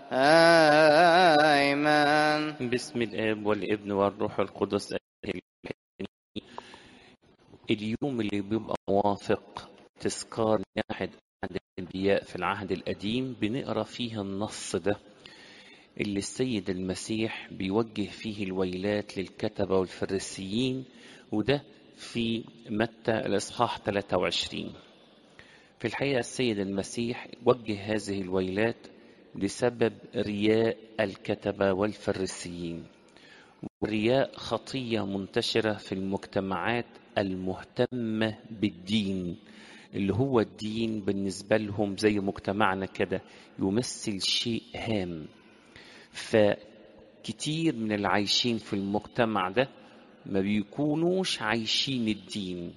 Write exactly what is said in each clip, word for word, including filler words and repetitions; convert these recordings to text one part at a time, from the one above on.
آمين. باسم الآب والابن والروح القدس. اليوم اللي بيبقى موافق تذكار أحد الأنبياء في العهد القديم بنقرأ فيه النص ده اللي السيد المسيح بيوجه فيه الويلات للكتبة والفريسيين، وده في متى الإصحاح ثلاثة وعشرين. في الحقيقة السيد المسيح وجه هذه الويلات لسبب رياء الكتبة والفريسيين. والرياء خطية منتشرة في المجتمعات المهتمة بالدين، اللي هو الدين بالنسبة لهم زي مجتمعنا كده يمثل شيء هام. فكتير من العايشين في المجتمع ده ما بيكونوش عايشين الدين،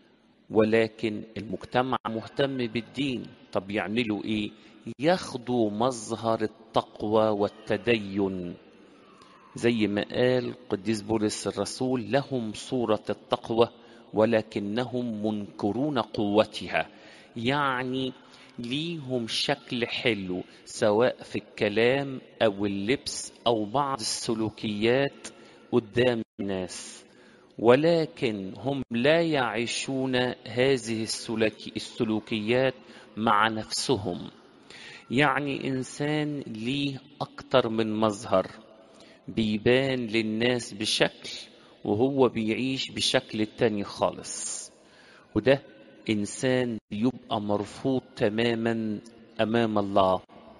ولكن المجتمع مهتم بالدين. طب يعملوا ايه؟ ياخدوا مظهر التقوى والتدين، زي ما قال قديس بولس الرسول: لهم صورة التقوى ولكنهم منكرون قوتها. يعني ليهم شكل حلو سواء في الكلام أو اللبس أو بعض السلوكيات قدام الناس، ولكن هم لا يعيشون هذه السلوكيات مع نفسهم. يعني إنسان ليه أكتر من مظهر، بيبان للناس بشكل وهو بيعيش بشكل التاني خالص، وده إنسان يبقى مرفوض تماما أمام الله.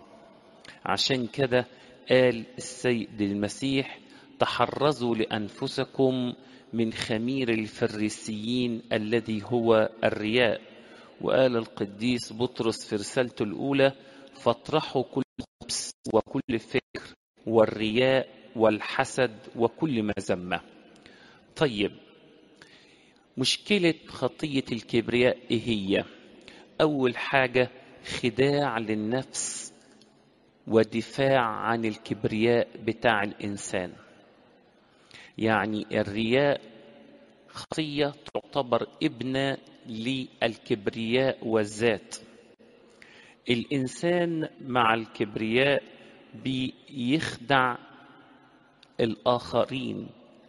عشان كده قال السيد المسيح: تحرزوا لأنفسكم من خمير الفريسيين الذي هو الرياء. وقال القديس بطرس في رسالته الأولى: فاطرحوا كل خبث وكل فكر والرياء والحسد وكل مذمة. طيب، مشكلة خطية الكبرياء إيه هي؟ أول حاجة خداع للنفس ودفاع عن الكبرياء بتاع الإنسان. يعني الرياء خطية تعتبر ابنة للكبرياء والذات. الإنسان مع الكبرياء بيخدع الآخرين.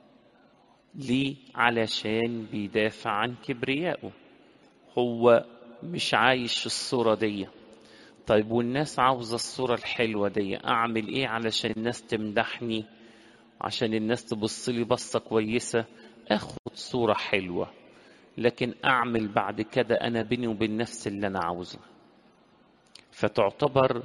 ليه؟ علشان بيدافع عن كبريائه، هو مش عايش الصورة دي. طيب والناس عاوزة الصورة الحلوة دي، أعمل إيه علشان الناس تمدحني، عشان الناس تبص لي بصة كويسة؟ أخد صورة حلوة، لكن أعمل بعد كده أنا بيني وبين نفسي اللي أنا عاوزه. فتعتبر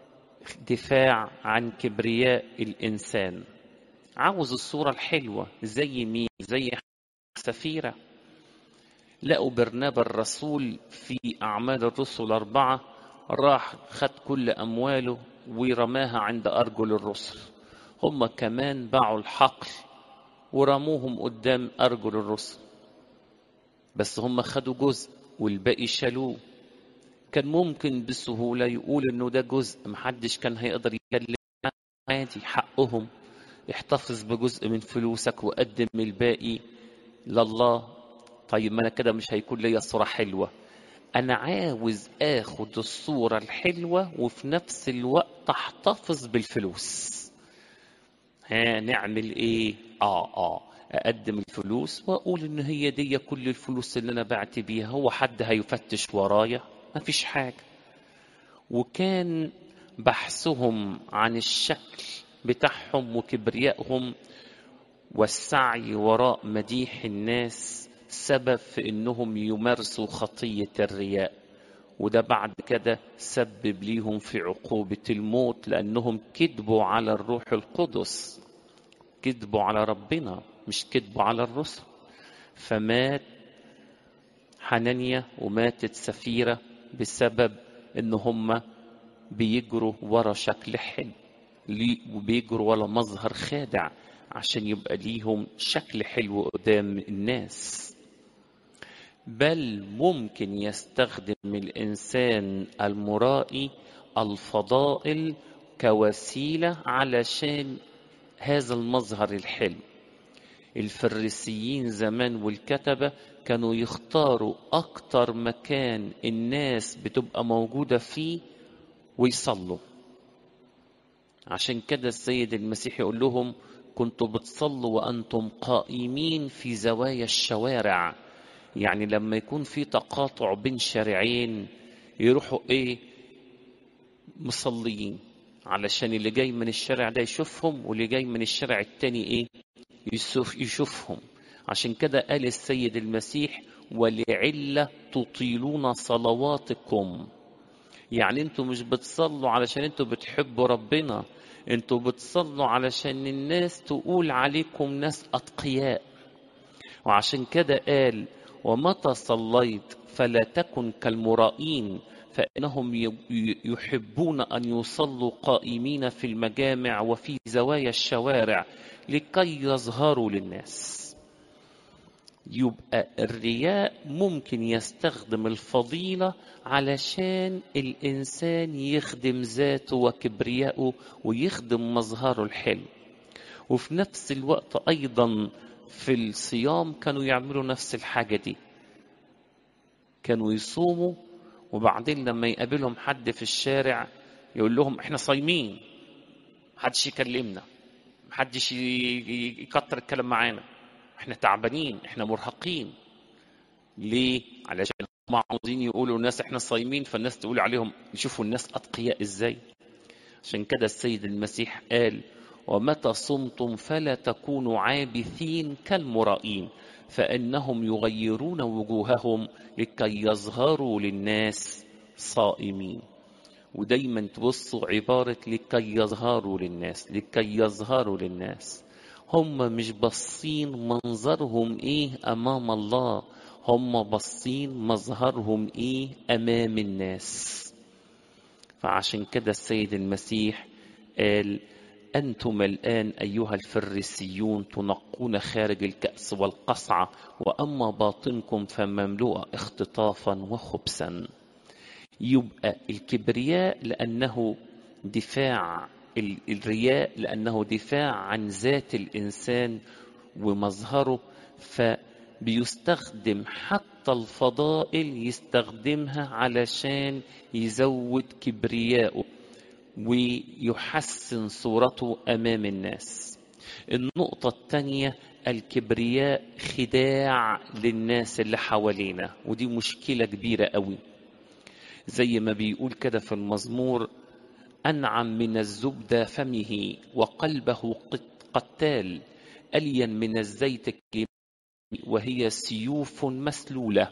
دفاع عن كبرياء الإنسان. عاوز الصورة الحلوة زي مين؟ زي سفيرة. لقوا برنابا الرسول في أعمال الرسل أربعة راح خد كل أمواله ورماها عند أرجل الرسل. هم كمان باعوا الحقل ورموهم قدام أرجل الرسل، بس هم خدوا جزء والباقي شالوه. كان ممكن بسهولة يقول إنه ده جزء محدش كان هيقدر يتكلم، عادي حقهم، احتفظ بجزء من فلوسك وقدم الباقي لله. طيب ما أنا كده مش هيكون ليا صورة حلوة. أنا عاوز آخد الصورة الحلوة وفي نفس الوقت أحتفظ بالفلوس. ها نعمل إيه؟ آه آه أقدم الفلوس وأقول إن هي دي كل الفلوس اللي أنا بعت بيها. هو حد هيفتش ورايا؟ ما فيش حاجة. وكان بحثهم عن الشكل بتاعهم وكبريائهم والسعي وراء مديح الناس سبب في إنهم يمارسوا خطية الرياء. وده بعد كده سبب ليهم في عقوبة الموت، لأنهم كذبوا على الروح القدس، كذبوا على ربنا، مش كذبوا على الرسل. فمات حنانيا وماتت سفيرة بسبب إن هم بيجروا ورا شكل حلو، وبيجروا ورا مظهر خادع عشان يبقى ليهم شكل حلو قدام الناس. بل ممكن يستخدم الإنسان المرائي الفضائل كوسيلة علشان هذا المظهر الحلو. الفريسيين زمان والكتبة كانوا يختاروا أكتر مكان الناس بتبقى موجودة فيه ويصلوا. عشان كده السيد المسيح يقول لهم كنتوا بتصلوا وأنتم قائمين في زوايا الشوارع. يعني لما يكون في تقاطع بين شارعين يروحوا ايه مصليين، علشان اللي جاي من الشارع ده يشوفهم واللي جاي من الشارع التاني ايه يشوف يشوفهم. عشان كده قال السيد المسيح ولعلة تطيلون صلواتكم. يعني انتوا مش بتصلوا علشان انتوا بتحبوا ربنا، انتوا بتصلوا علشان الناس تقول عليكم ناس أتقياء. وعشان كده قال ومتى صليت فلا تكن كالمرائين فإنهم يحبون أن يصلوا قائمين في المجامع وفي زوايا الشوارع لكي يظهروا للناس. يبقى الرياء ممكن يستخدم الفضيلة علشان الإنسان يخدم ذاته وكبرياءه ويخدم مظهره الحلو. وفي نفس الوقت أيضا في الصيام كانوا يعملوا نفس الحاجة دي، كانوا يصوموا وبعدين لما يقابلهم حد في الشارع يقول لهم احنا صايمين، محدش يكلمنا، محدش يكتر الكلام معانا، احنا تعبانين، احنا مرهقين. ليه؟ علشان هم عاوزين يقولوا الناس احنا صايمين، فالناس تقول عليهم يشوفوا الناس أتقياء ازاي. عشان كده السيد المسيح قال ومتى صمتم فلا تكونوا عابثين كالمرائين فإنهم يغيرون وجوههم لكي يظهروا للناس صائمين. ودايما تبصوا عبارة لكي يظهروا للناس، لكي يظهروا للناس. هم مش بصين منظرهم ايه امام الله، هم بصين مظهرهم ايه امام الناس. فعشان كده السيد المسيح قال أنتم الآن أيها الفريسيون تنقون خارج الكأس والقصعة وأما باطنكم فمملوء اختطافا وخبثا. يبقى الكبرياء لأنه دفاع، الرياء لأنه دفاع عن ذات الإنسان ومظهره، فبيستخدم حتى الفضائل يستخدمها علشان يزود كبرياءه ويحسن صورته أمام الناس. النقطة الثانية الكبرياء خداع للناس اللي حوالينا، ودي مشكلة كبيرة قوي. زي ما بيقول كده في المزمور أنعم من الزبدة فمه وقلبه قتال ألين من الزيت وهي سيوف مسلولة.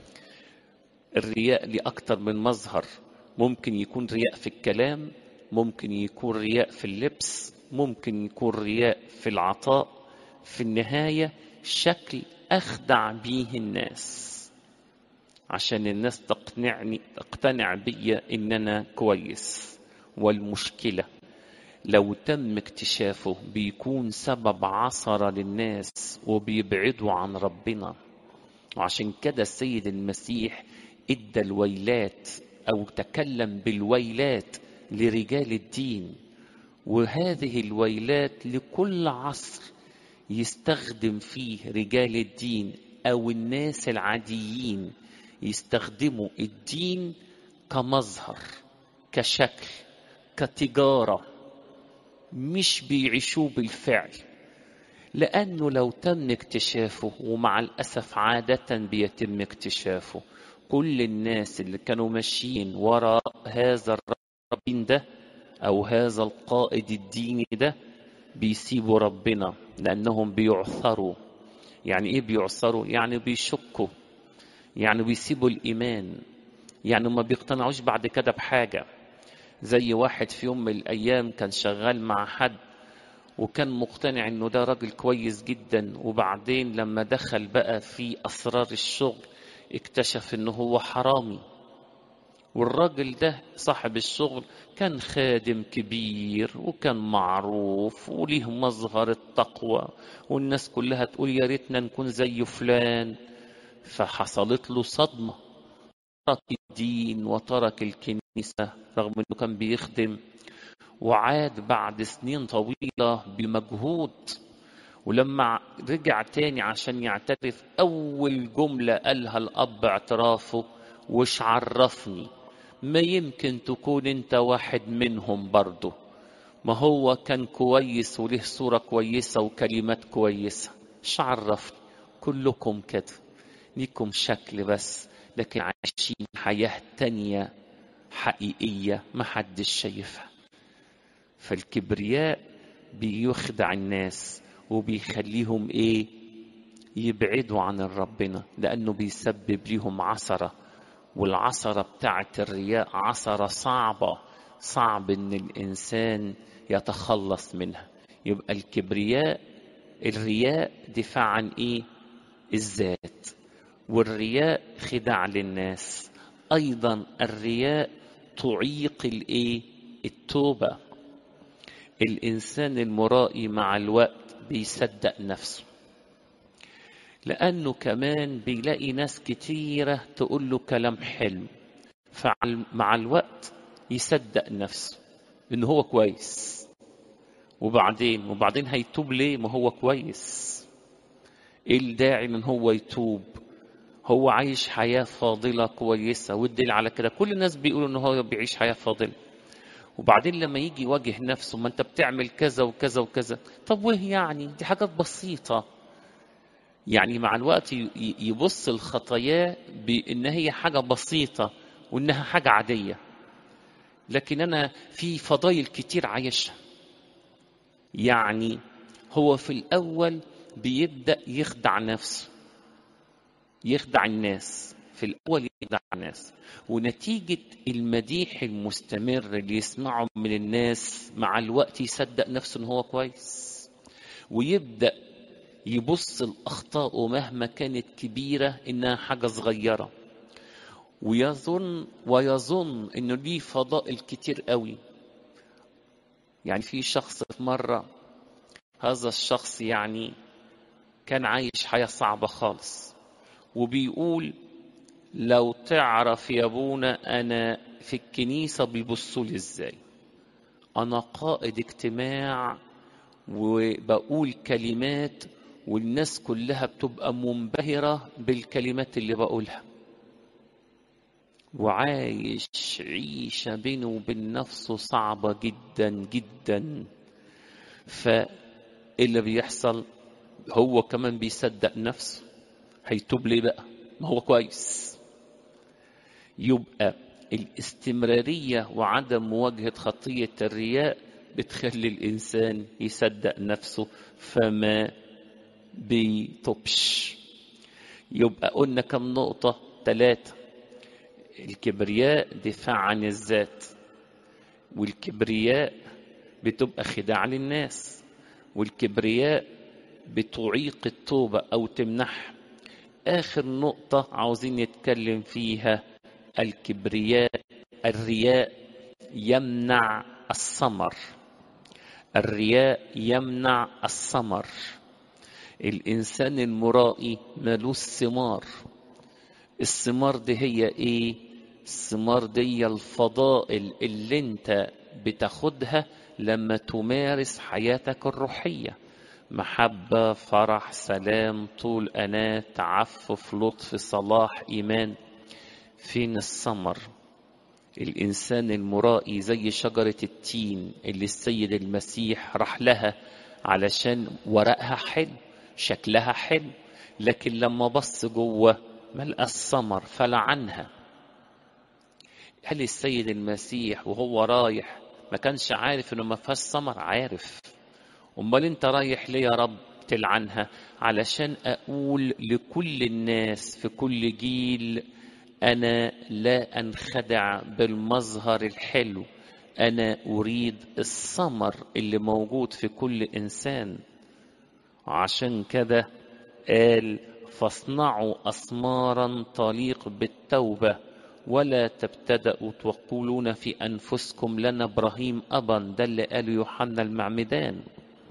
الرياء لأكثر من مظهر، ممكن يكون رياء في الكلام، ممكن يكون رياء في اللبس، ممكن يكون رياء في العطاء. في النهاية شكل أخدع بيه الناس عشان الناس تقنعني تقتنع بي إن أنا كويس. والمشكلة لو تم اكتشافه بيكون سبب عثرة للناس وبيبعدوا عن ربنا. وعشان كده السيد المسيح ادى الويلات أو تكلم بالويلات لرجال الدين، وهذه الويلات لكل عصر يستخدم فيه رجال الدين أو الناس العاديين يستخدموا الدين كمظهر، كشكل، كتجارة، مش بيعيشوا بالفعل. لأنه لو تم اكتشافه، ومع الأسف عادة بيتم اكتشافه، كل الناس اللي كانوا ماشيين وراء هذا الرب ده أو هذا القائد الديني ده بيسيبوا ربنا لأنهم بيعثروا. يعني إيه بيعثروا؟ يعني بيشكوا، يعني بيسيبوا الإيمان، يعني ما بيقتنعوش بعد كده بحاجة. زي واحد في يوم من الأيام كان شغال مع حد وكان مقتنع إنه ده راجل كويس جدا، وبعدين لما دخل بقى في أسرار الشغل اكتشف إنه هو حرامي. والراجل ده صاحب الشغل كان خادم كبير وكان معروف وليه مظهر التقوى، والناس كلها تقول يا ريتنا نكون زي فلان. فحصلت له صدمة، ترك الدين وترك الكنيسة رغم أنه كان بيخدم، وعاد بعد سنين طويلة بمجهود. ولما رجع تاني عشان يعترف، أول جملة قالها الأب اعترافه وش عرفني، ما يمكن تكون انت واحد منهم برضه، ما هو كان كويس وله صورة كويسة وكلمات كويسة، مش عرفني؟ كلكم كده ليكم شكل بس، لكن عايشين حياة تانية حقيقية محدش شايفها. فالكبرياء بيخدع الناس وبيخليهم ايه؟ يبعدوا عن ربنا، لأنه بيسبب لهم عثرة، والعثرة بتاعت الرياء عثرة صعبة، صعب ان الانسان يتخلص منها. يبقى الكبرياء، الرياء دفاع عن ايه؟ الذات، والرياء خداع للناس. ايضا الرياء تعيق الايه؟ التوبة. الانسان المرائي مع الوقت بيصدق نفسه، لانه كمان بيلاقي ناس كتيرة تقول له كلام حلو، فمع الوقت يصدق نفسه انه هو كويس. وبعدين وبعدين هيتوب ليه؟ ما هو كويس. ايه الداعي من هو يتوب؟ هو عايش حياة فاضلة كويسة، والدليل على كده كل الناس بيقولوا انه هو بيعيش حياة فاضلة. وبعدين لما يجي يواجه نفسه، ما انت بتعمل كذا وكذا وكذا، طب ويه يعني؟ دي حاجات بسيطة. يعني مع الوقت يبص الخطايا بان هي حاجة بسيطة وانها حاجة عادية، لكن انا في فضايل كتير عايشها. يعني هو في الاول بيبدأ يخدع نفسه، يخدع الناس في الأول، يخدع الناس، ونتيجة المديح المستمر اللي يسمعه من الناس مع الوقت يصدق نفسه إن هو كويس، ويبدأ يبص الأخطاء مهما كانت كبيرة إنها حاجة صغيرة، ويظن ويظن إنه ليه فضائل كتير قوي. يعني في شخص في مرة، هذا الشخص يعني كان عايش حياة صعبة خالص، وبيقول لو تعرف يا ابونا انا في الكنيسة بيبصوا لي ازاي، انا قائد اجتماع وبقول كلمات والناس كلها بتبقى منبهرة بالكلمات اللي بقولها، وعايش عيشة بينه وبين نفسه صعبة جدا جدا. فاللي بيحصل هو كمان بيصدق نفسه، هيتوب ليه بقى؟ ما هو كويس. يبقى الاستمرارية وعدم مواجهة خطية الرياء بتخلي الإنسان يصدق نفسه فما بيتوبش. يبقى قلنا كم نقطة؟ ثلاثة. الكبرياء دفاع عن الذات، والكبرياء بتبقى خداع للناس، والكبرياء بتعيق التوبة أو تمنح. آخر نقطة عاوزين نتكلم فيها، الكبرياء، الرياء يمنع الثمر. الرياء يمنع الثمر. الإنسان المرائي ملوش ثمار. الثمار دي هي إيه؟ الثمار دي الفضائل اللي انت بتاخدها لما تمارس حياتك الروحية: محبة، فرح، سلام، طول أناة، تعفف، لطف، صلاح، إيمان. فين الثمر؟ الإنسان المرائي زي شجرة التين اللي السيد المسيح راح لها علشان ورقها حلو، شكلها حلو، لكن لما بص جوه ملقى الثمر فلعنها. هل السيد المسيح وهو رايح ما كانش عارف انه ما فيهاش ثمر؟ عارف. امال انت رايح ليه يا رب تلعنها؟ علشان اقول لكل الناس في كل جيل أنا لا أنخدع بالمظهر الحلو، أنا أريد الثمر اللي موجود في كل إنسان. عشان كده قال: فاصنعوا أثمارا تليق بالتوبة، ولا تبتدأوا تقولون في أنفسكم لنا إبراهيم أبا. ده اللي قاله يوحنا المعمدان.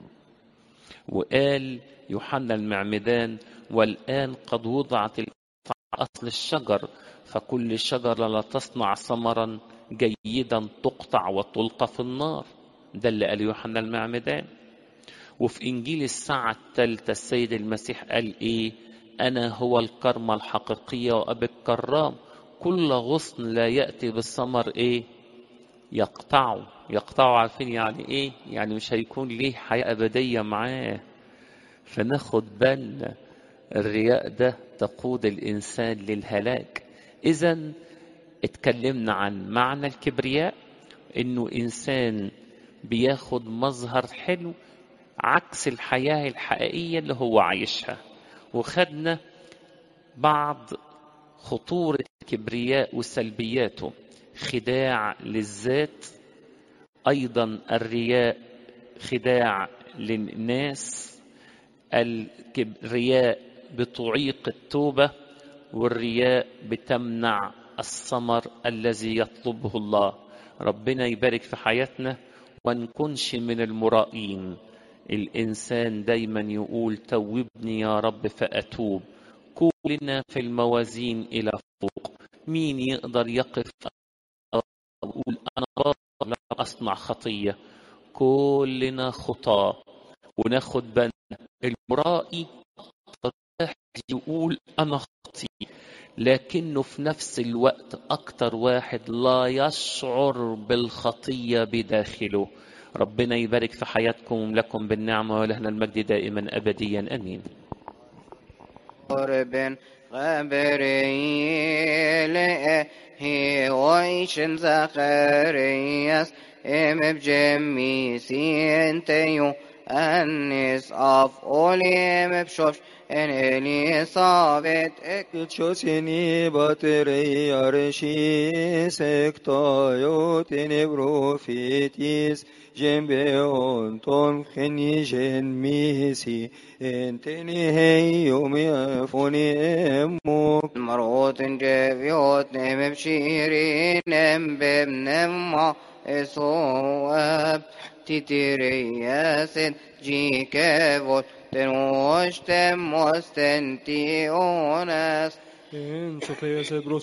وقال يوحنا المعمدان: والآن قد وضعت أصل الشجر، فكل شجرة لا تصنع ثمرا جيدا تقطع وتلقى في النار. ده اللي قال يوحنا المعمدان. وفي إنجيل الساعة الثالثة السيد المسيح قال إيه؟ أنا هو الكرمة الحقيقية وأبي الكرام، كل غصن لا يأتي بالثمر إيه؟ يقطعوا يقطعوا عارفين يعني ايه؟ يعني مش هيكون ليه حياة أبدية معاه. فناخد بالنا، الرياء ده تقود الإنسان للهلاك. إذن اتكلمنا عن معنى الكبرياء، إنه إنسان بياخد مظهر حلو عكس الحياة الحقيقية اللي هو عايشها. وخدنا بعض خطورة الكبرياء وسلبياته: خداع للذات، أيضا الرياء خداع للناس، الرياء بتعيق التوبة، والرياء بتمنع الثمر الذي يطلبه الله. ربنا يبارك في حياتنا ونكونش من المرائين. الإنسان دايما يقول توبني يا رب فأتوب. كلنا في الموازين إلى فوق. مين يقدر يقف ويقول أنا باطل لا أصنع خطية؟ كلنا خطاة. وناخد بالنا، المرائي يقول أنا خطي، لكنه في نفس الوقت أكتر واحد لا يشعر بالخطية بداخله. ربنا يبارك في حياتكم، لكم بالنعمة ولهنا المجد دائما أبديا آمين. قربن غبريل هي ويشن زخرياس ام بجميسي انتيو انس اف اوليم بشوش ان اليصابت Kitsosini bateri arshi sektayo tenebrofitis jembeon ton khenijen misi enteni heyomi afoni emmo مرغوت جبيوت نم بشيرين نم بمنم ما صواب تترياسن جي كبوت تنوشتم مستنتي أوناس en sofia se